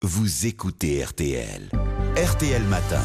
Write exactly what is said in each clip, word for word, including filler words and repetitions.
Vous écoutez R T L. R T L Matin.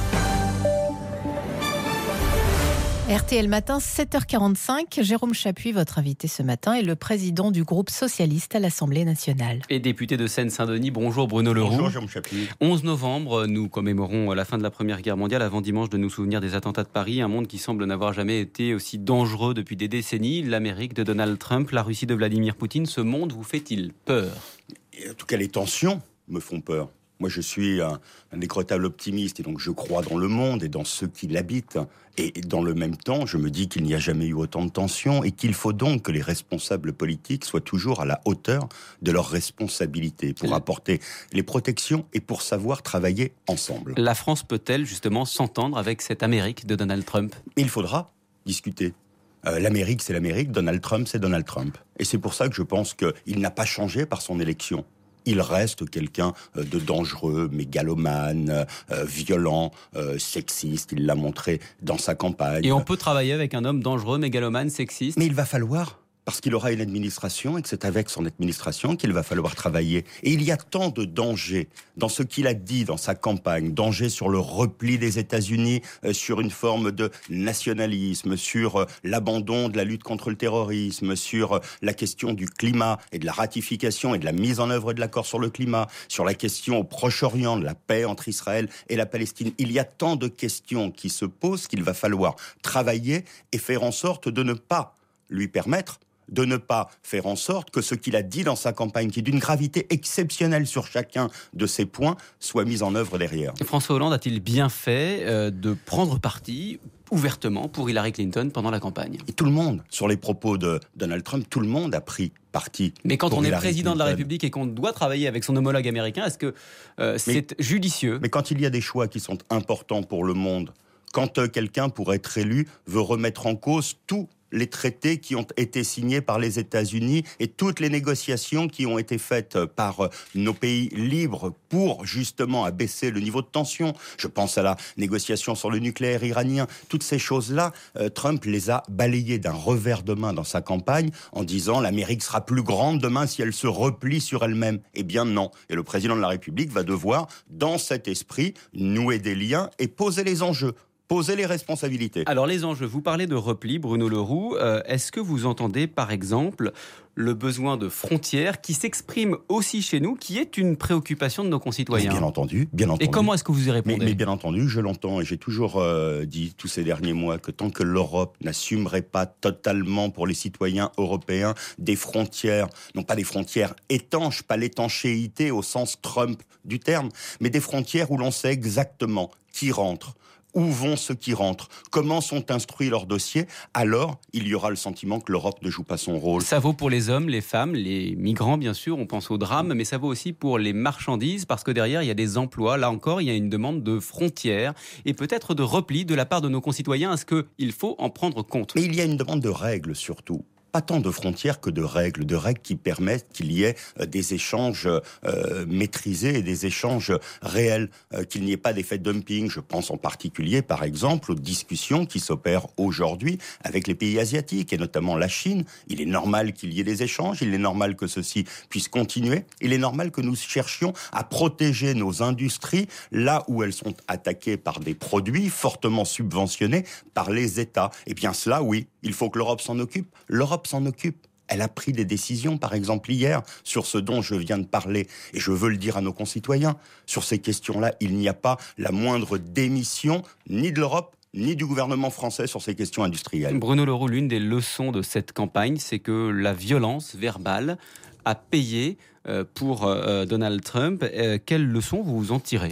R T L Matin, sept heures quarante-cinq. Jérôme Chappuis, votre invité ce matin, est le président du groupe socialiste à l'Assemblée nationale. Et député de Seine-Saint-Denis. Bonjour Bruno Le Roux. Bonjour Jérôme Chappuis. onze novembre, nous commémorons la fin de la Première Guerre mondiale, avant dimanche de nous souvenir des attentats de Paris. Un monde qui semble n'avoir jamais été aussi dangereux depuis des décennies. L'Amérique de Donald Trump, la Russie de Vladimir Poutine. Ce monde vous fait-il peur ? Et en tout cas, les tensions me font peur. Moi, je suis un, un décrottable optimiste et donc je crois dans le monde et dans ceux qui l'habitent. Et dans le même temps, je me dis qu'il n'y a jamais eu autant de tensions et qu'il faut donc que les responsables politiques soient toujours à la hauteur de leurs responsabilités pour apporter les protections et pour savoir travailler ensemble. La France peut-elle justement s'entendre avec cette Amérique de Donald Trump ? Mais il faudra discuter. Euh, L'Amérique, c'est l'Amérique. Donald Trump, c'est Donald Trump. Et c'est pour ça que je pense qu'il n'a pas changé par son élection. Il reste quelqu'un de dangereux, mégalomane, euh, violent, euh, sexiste. Il l'a montré dans sa campagne. Et on peut travailler avec un homme dangereux, mégalomane, sexiste ? Mais il va falloir, parce qu'il aura une administration et que c'est avec son administration qu'il va falloir travailler. Et il y a tant de dangers dans ce qu'il a dit dans sa campagne. Danger sur le repli des États-Unis, euh, sur une forme de nationalisme, sur euh, l'abandon de la lutte contre le terrorisme, sur euh, la question du climat et de la ratification et de la mise en œuvre de l'accord sur le climat, sur la question au Proche-Orient, de la paix entre Israël et la Palestine. Il y a tant de questions qui se posent qu'il va falloir travailler et faire en sorte de ne pas lui permettre de ne pas faire en sorte que ce qu'il a dit dans sa campagne, qui est d'une gravité exceptionnelle sur chacun de ces points, soit mis en œuvre derrière. François Hollande a-t-il bien fait euh, de prendre parti ouvertement pour Hillary Clinton pendant la campagne ? Et tout le monde, sur les propos de Donald Trump, tout le monde a pris parti. Mais quand pour on est Hillary président de la Clinton. République et qu'on doit travailler avec son homologue américain, est-ce que euh, c'est mais, judicieux ? Mais quand il y a des choix qui sont importants pour le monde, quand euh, quelqu'un, pour être élu, veut remettre en cause tout les traités qui ont été signés par les États-Unis et toutes les négociations qui ont été faites par nos pays libres pour justement abaisser le niveau de tension. Je pense à la négociation sur le nucléaire iranien. Toutes ces choses-là, euh, Trump les a balayées d'un revers de main dans sa campagne en disant l'Amérique sera plus grande demain si elle se replie sur elle-même. Eh bien non. Et le président de la République va devoir, dans cet esprit, nouer des liens et poser les enjeux. Poser les responsabilités. Alors les enjeux, vous parlez de repli, Bruno Le Roux. Euh, est-ce que vous entendez par exemple le besoin de frontières qui s'exprime aussi chez nous, qui est une préoccupation de nos concitoyens ? Bien entendu, bien entendu. Et comment est-ce que vous y répondez ? mais, mais bien entendu, je l'entends et j'ai toujours euh, dit tous ces derniers mois que tant que l'Europe n'assumerait pas totalement pour les citoyens européens des frontières, non pas des frontières étanches, pas l'étanchéité au sens Trump du terme, mais des frontières où l'on sait exactement qui rentre, où vont ceux qui rentrent, comment sont instruits leurs dossiers, alors il y aura le sentiment que l'Europe ne joue pas son rôle. Ça vaut pour les hommes, les femmes, les migrants bien sûr, on pense au drame, mais ça vaut aussi pour les marchandises, parce que derrière il y a des emplois, là encore il y a une demande de frontières et peut-être de repli de la part de nos concitoyens. Est-ce qu'il faut en prendre compte ? Mais il y a une demande de règles surtout. Pas tant de frontières que de règles, de règles qui permettent qu'il y ait euh, des échanges euh, maîtrisés et des échanges réels, euh, qu'il n'y ait pas d'effet dumping. Je pense en particulier, par exemple, aux discussions qui s'opèrent aujourd'hui avec les pays asiatiques, et notamment la Chine. Il est normal qu'il y ait des échanges, il est normal que ceci puisse continuer, il est normal que nous cherchions à protéger nos industries là où elles sont attaquées par des produits fortement subventionnés par les États. Et bien cela, oui, il faut que l'Europe s'en occupe. L'Europe s'en occupe. Elle a pris des décisions, par exemple hier, sur ce dont je viens de parler. Et je veux le dire à nos concitoyens. Sur ces questions-là, il n'y a pas la moindre démission, ni de l'Europe, ni du gouvernement français sur ces questions industrielles. Bruno Le Roux, l'une des leçons de cette campagne, c'est que la violence verbale a payé pour Donald Trump. Quelle leçon vous en tirez ?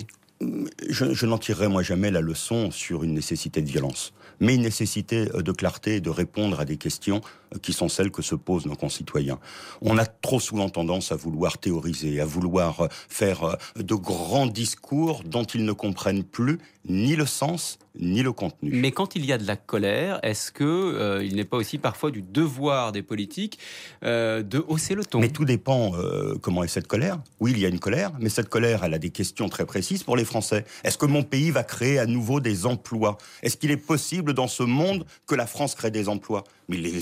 Je, je n'en tirerai moi jamais la leçon sur une nécessité de violence, mais une nécessité de clarté et de répondre à des questions qui sont celles que se posent nos concitoyens. On a trop souvent tendance à vouloir théoriser, à vouloir faire de grands discours dont ils ne comprennent plus ni le sens ni le contenu. Mais quand il y a de la colère, est-ce que euh, il n'est pas aussi parfois du devoir des politiques euh, de hausser le ton ? Mais tout dépend euh, comment est cette colère. Oui, il y a une colère, mais cette colère, elle a des questions très précises pour les Français. Est-ce que mon pays va créer à nouveau des emplois ? Est-ce qu'il est possible dans ce monde que la France crée des emplois ? Mais c'est une question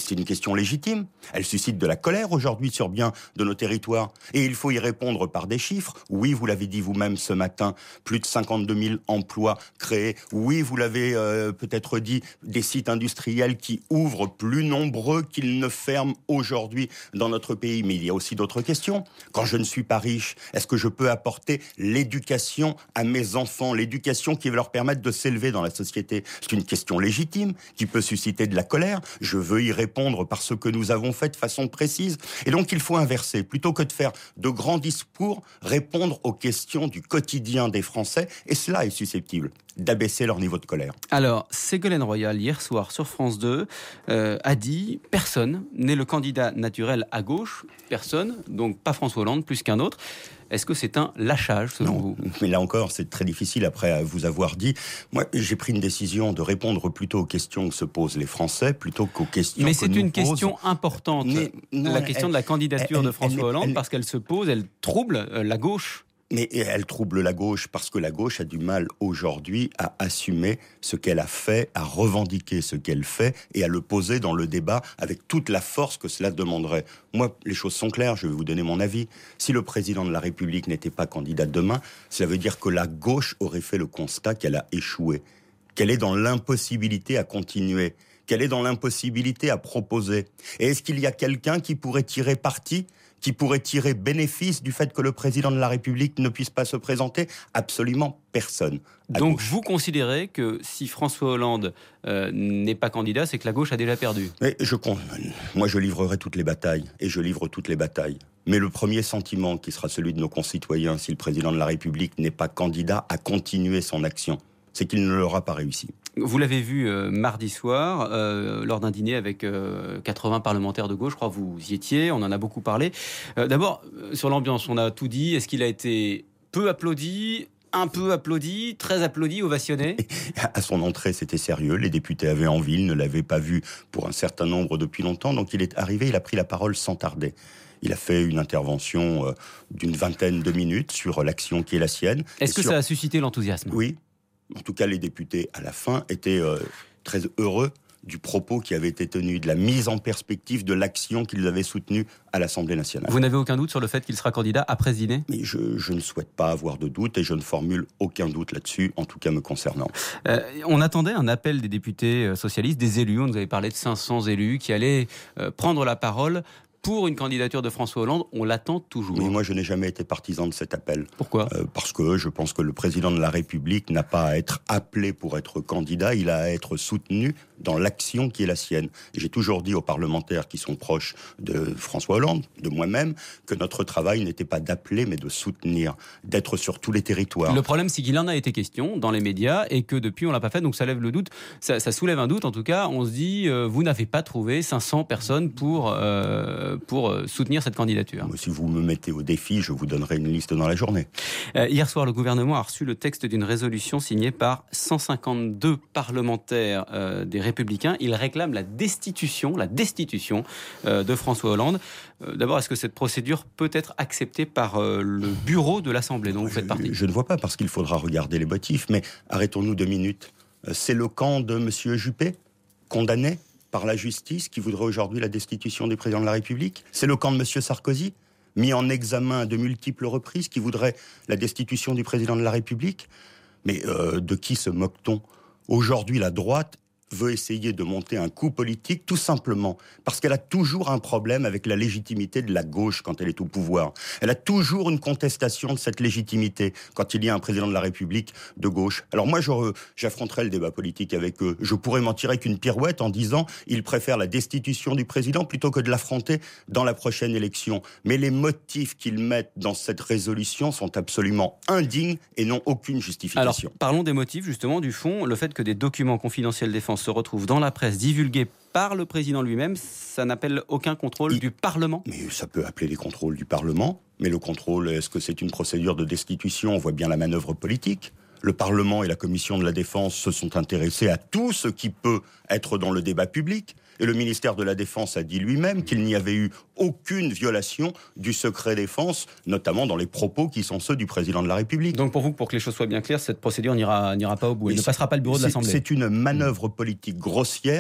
question légitime. Elle suscite de la colère aujourd'hui sur bien de nos territoires. Et il faut y répondre par des chiffres. Oui, vous l'avez dit vous-même ce matin, plus de cinquante-deux mille emplois créés. Oui, vous l'avez euh, peut-être dit, des sites industriels qui ouvrent plus nombreux qu'ils ne ferment aujourd'hui dans notre pays. Mais il y a aussi d'autres questions. Quand je ne suis pas riche, est-ce que je peux apporter l'éducation à mes enfants, l'éducation qui va leur permettre de s'élever dans la société? C'est une question légitime qui peut susciter de la colère. Je veux y répondre par ce que nous avons fait de façon précise. Et donc il faut inverser. Plutôt que de faire de grands discours, répondre aux questions du quotidien des Français. Et cela est susceptible d'abaisser leur niveau de colère. Alors, Ségolène Royal, hier soir sur France deux, euh, a dit « Personne n'est le candidat naturel à gauche. Personne, donc pas François Hollande, plus qu'un autre. » Est-ce que c'est un lâchage, selon non, vous? Mais là encore, c'est très difficile après vous avoir dit. Moi, j'ai pris une décision de répondre plutôt aux questions que se posent les Français, plutôt qu'aux questions Mais que c'est nous une posent. question importante, Mais, non, la question elle, de la candidature elle, de François elle, Hollande, elle, parce qu'elle se pose, elle trouble la gauche. Mais elle trouble la gauche parce que la gauche a du mal aujourd'hui à assumer ce qu'elle a fait, à revendiquer ce qu'elle fait et à le poser dans le débat avec toute la force que cela demanderait. Moi, les choses sont claires, je vais vous donner mon avis. Si le président de la République n'était pas candidat demain, ça veut dire que la gauche aurait fait le constat qu'elle a échoué, qu'elle est dans l'impossibilité à continuer, qu'elle est dans l'impossibilité à proposer. Et est-ce qu'il y a quelqu'un qui pourrait tirer parti ? Qui pourrait tirer bénéfice du fait que le président de la République ne puisse pas se présenter? Absolument personne. Donc gauche. vous considérez que si François Hollande euh, n'est pas candidat, c'est que la gauche a déjà perdu? Mais je, moi, je livrerai toutes les batailles, et je livre toutes les batailles. Mais le premier sentiment qui sera celui de nos concitoyens, si le président de la République n'est pas candidat à continuer son action, c'est qu'il ne l'aura pas réussi. Vous l'avez vu euh, mardi soir, euh, lors d'un dîner avec euh, quatre-vingts parlementaires de gauche, je crois que vous y étiez, on en a beaucoup parlé. Euh, d'abord, euh, sur l'ambiance, on a tout dit. Est-ce qu'il a été peu applaudi, un peu applaudi, très applaudi, ovationné? À son entrée, c'était sérieux. Les députés avaient envie, ils ne l'avaient pas vu pour un certain nombre depuis longtemps. Donc il est arrivé, il a pris la parole sans tarder. Il a fait une intervention euh, d'une vingtaine de minutes sur l'action qui est la sienne. Est-ce que sur... ça a suscité l'enthousiasme? Oui. En tout cas, les députés, à la fin, étaient euh, très heureux du propos qui avait été tenu, de la mise en perspective de l'action qu'ils avaient soutenue à l'Assemblée nationale. Vous n'avez aucun doute sur le fait qu'il sera candidat après ce dîner? Mais je, je ne souhaite pas avoir de doute et je ne formule aucun doute là-dessus, en tout cas me concernant. Euh, on attendait un appel des députés socialistes, des élus. On nous avait parlé de cinq cents élus qui allaient euh, prendre la parole pour une candidature de François Hollande. On l'attend toujours. Mais moi, je n'ai jamais été partisan de cet appel. Pourquoi ? euh, Parce que je pense que le président de la République n'a pas à être appelé pour être candidat, il a à être soutenu dans l'action qui est la sienne. Et j'ai toujours dit aux parlementaires qui sont proches de François Hollande, de moi-même, que notre travail n'était pas d'appeler, mais de soutenir, d'être sur tous les territoires. Le problème, c'est qu'il en a été question dans les médias et que depuis, on l'a pas fait. Donc ça lève le doute. Ça, ça soulève un doute. En tout cas, on se dit, euh, vous n'avez pas trouvé cinq cents personnes pour... Euh, pour soutenir cette candidature. Si vous me mettez au défi, je vous donnerai une liste dans la journée. Euh, hier soir, le gouvernement a reçu le texte d'une résolution signée par cent cinquante-deux parlementaires euh, des Républicains. Ils réclament la destitution, la destitution euh, de François Hollande. Euh, d'abord, est-ce que cette procédure peut être acceptée par euh, le bureau de l'Assemblée dont vous faites partie ? Je, je ne vois pas, parce qu'il faudra regarder les motifs, mais arrêtons-nous deux minutes. C'est le camp de M. Juppé, condamné par la justice, qui voudrait aujourd'hui la destitution du président de la République. C'est le camp de M. Sarkozy, mis en examen à de multiples reprises, qui voudrait la destitution du président de la République. Mais euh, de qui se moque-t-on ? Aujourd'hui, la droite veut essayer de monter un coup politique, tout simplement parce qu'elle a toujours un problème avec la légitimité de la gauche quand elle est au pouvoir. Elle a toujours une contestation de cette légitimité quand il y a un président de la République de gauche. Alors moi, je, j'affronterai le débat politique avec eux. Je pourrais m'en tirer qu'une pirouette en disant ils préfèrent la destitution du président plutôt que de l'affronter dans la prochaine élection. Mais les motifs qu'ils mettent dans cette résolution sont absolument indignes et n'ont aucune justification. Alors, parlons des motifs, justement, du fond. Le fait que des documents confidentiels défense se retrouvent dans la presse, divulgués par le président lui-même, ça n'appelle aucun contrôle Il... du Parlement ? Mais ça peut appeler les contrôles du Parlement. Mais le contrôle, est-ce que c'est une procédure de destitution ? On voit bien la manœuvre politique. Le Parlement et la Commission de la Défense se sont intéressés à tout ce qui peut être dans le débat public. Et le ministère de la Défense a dit lui-même qu'il n'y avait eu aucune violation du secret défense, notamment dans les propos qui sont ceux du président de la République. Donc pour vous, pour que les choses soient bien claires, cette procédure n'ira, n'ira pas au bout. Elle ne passera pas le bureau de l'Assemblée. C'est une manœuvre politique grossière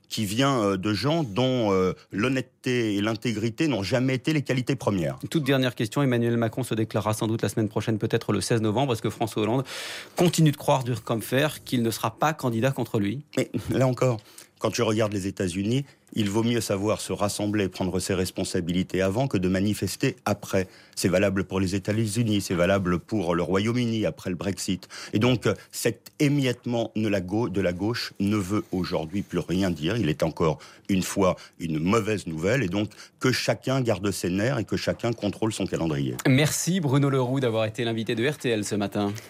qui vient euh, de gens dont euh, l'honnêteté et l'intégrité n'ont jamais été les qualités premières. Toute dernière question, Emmanuel Macron se déclarera sans doute la semaine prochaine, peut-être le seize novembre, parce que François Hollande continue de croire dur comme fer qu'il ne sera pas candidat contre lui. Mais là encore, quand je regarde les États-Unis, il vaut mieux savoir se rassembler et prendre ses responsabilités avant que de manifester après. C'est valable pour les États-Unis, c'est valable pour le Royaume-Uni après le Brexit. Et donc, cet émiettement de la gauche, de la gauche ne veut aujourd'hui plus rien dire. Il est encore une fois une mauvaise nouvelle. Et donc, que chacun garde ses nerfs et que chacun contrôle son calendrier. Merci Bruno Leroux d'avoir été l'invité de R T L ce matin.